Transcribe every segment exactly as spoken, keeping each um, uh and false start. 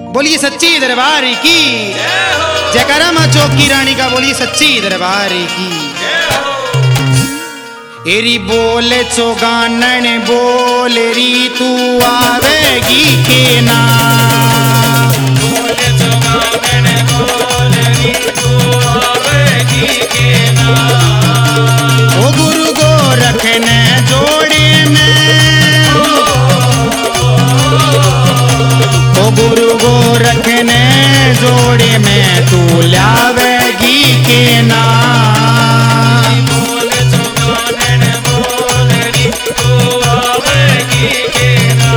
बोलिए सच्ची दरबार की जयकारा मां चौकी रानी का बोलिए सच्ची दरबार की। एरी बोल चौगानन बोल री तू आवेगी के ना, बोल चौगानन बोल री तू आवेगी के ना। ओ गुरु गोरख ने जोड़े में, ओ गुरु गोरख ने जोड़े में तू लावेगी के ना। बोल चौगानन बोल री तू आवेगी के ना।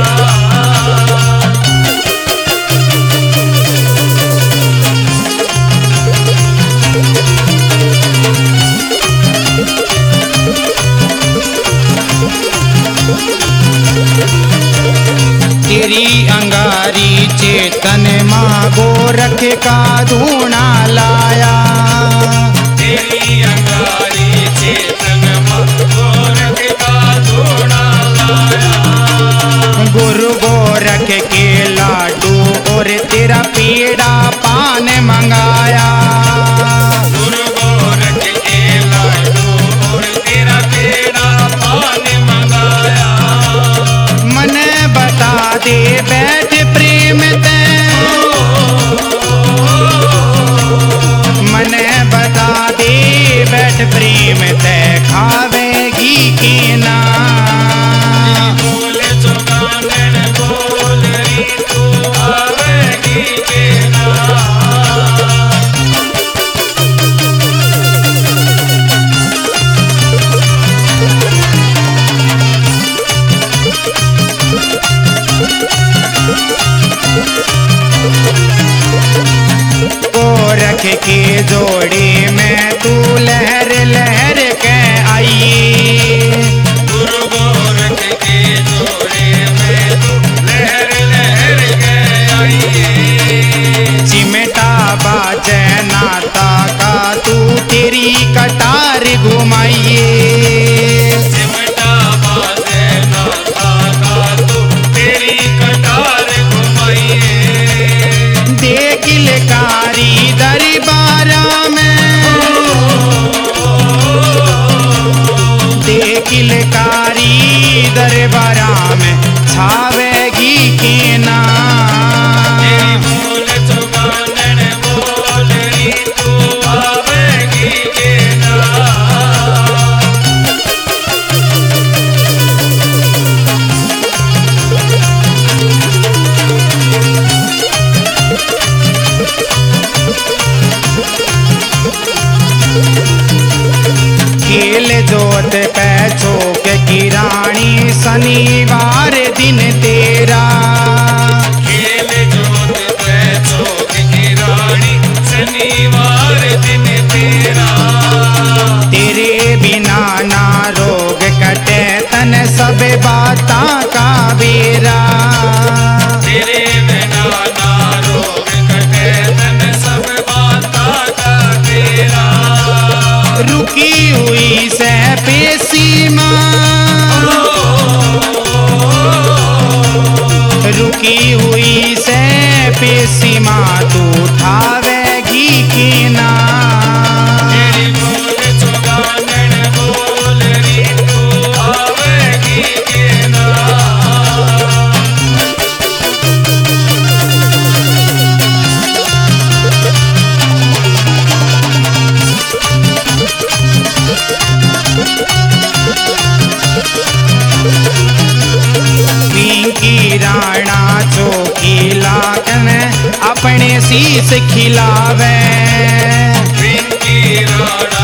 तेरी अंगारी चेतन माँ गोरख का धूना लाया, तेरी अंगारी चेतन माँ गोरख का धूना लाया। गुरु गोरख के लाडू और तेरा पेड़ा पान मंगाया, गुरु गोरख के लाडू और तेरा पेड़ा पान मंगाया। मन बता दे बैठ प्रेम ते, मन बता दे बैठ प्रेम ते खावेगी के ना। बोल चौगानन बोल री तू आवेगी के ना। गोरख के जोड़े में तू लहर लहर के आई, गुरु गोरख के जोड़े में तू लहर लहर के आई। चिमटा बाजे नाता का तू तेरी कटार घुमाइए, सिमटा बाजे नाथा का तू तेरी कटार घुमाइए। देख लकारी दरबारा में, देख लकारी दरबारा में छावेगी के ना। तेरी बोल चौगानन बोल री तू आवेगी के ना। खेल जोत पैचो के की रानी शनिवार दिन तेरा, खेल जोत पैसों की रानी शनिवार दिन तेरा। तेरे बिना ना रोग कटे तन सब बाता का बेरा, तेरे बिना ना रोग कटे तन सब बाता का तेरा। रुकी हुई से पेशी माँ, रुकी हुई से पेशी माँ तू उठावेगी के ना। तेरी बोल चौगानन बोल री तू आवेगी के ना। पिंकी राणा चौकी लाकन अपने शीश खिलावे, पिंकी राणा